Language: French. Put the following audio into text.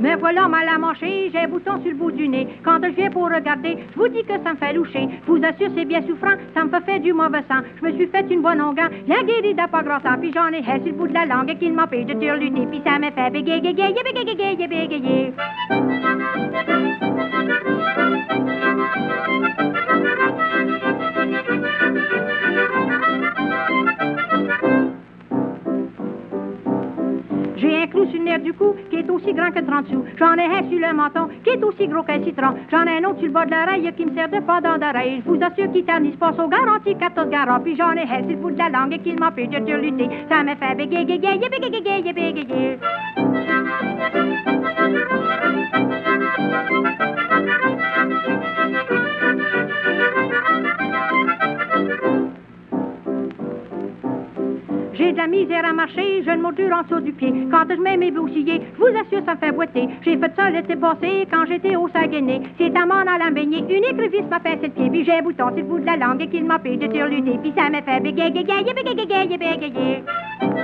Me voilà mal à manger, j'ai un bouton sur le bout du nez. Quand je viens pour regarder, je vous dis que ça me fait loucher. Je vous assure, c'est bien souffrant, ça me fait faire du mauvais sang. Je me suis fait une bonne onguent, bien guéri d'à pas grand temps. Puis j'en ai sur le bout de la langue et qu'il m'empêche de lutter. Puis ça me fait bégayer, bégayer, bégayer, bégayer. J'ai un clou sur le nerf du cou qui est aussi grand que 30 sous. J'en ai un sur le menton qui est aussi gros qu'un citron. J'en ai un autre sur le bas de l'oreille qui me sert de pendant d'oreille. Je vous assure qu'il ternisse pas au garanti 14 garants. Puis j'en ai un sur le bout de la langue qui m'empêche de lutter. Ça me fait bégayer, bégayer, bégayer, bégayer. J'ai de la misère à marcher, je ne m'endure en dessous du pied. Quand je mets mes boucliers, je vous assure, ça me fait boiter. J'ai fait ça l'été passé quand j'étais au Saguenay. C'est à m'en allant baigner, une écrevisse m'a fait cette pied. Puis j'ai un bouton sur le bout de la langue et qu'il m'empêche de lutter. Puis ça me fait bégayer, bégayer, bégayer, bégayer.